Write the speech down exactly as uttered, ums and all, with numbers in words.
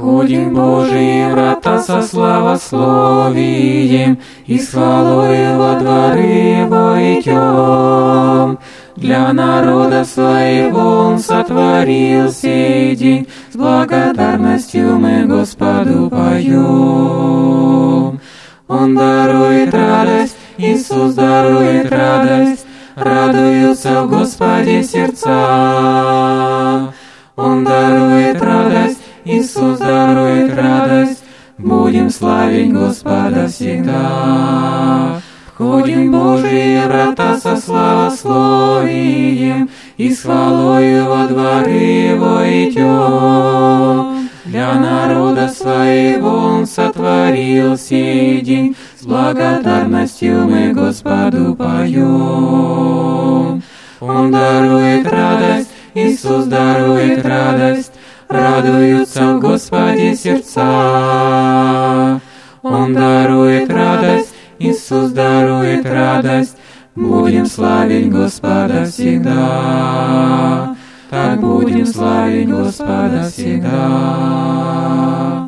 Входим в Божьи врата со славословием, и с хвалою во дворы войдем. Для народа своего Он сотворил сей день, с благодарностью мы Господу поем. Он дарует радость, Иисус дарует радость, радуются в Господе сердца. Он дарует радость, Иисус дарует радость, будем славить Господа всегда. Входим в Божьи врата со славословием, и с хвалою во дворы войдем. Для народа своего Он сотворил сей день, с благодарностью мы Господу поем. Он дарует радость, Иисус дарует радость, радуются в Господе сердца. Он дарует радость, Иисус дарует радость, будем славить Господа всегда. Так будем славить Господа всегда.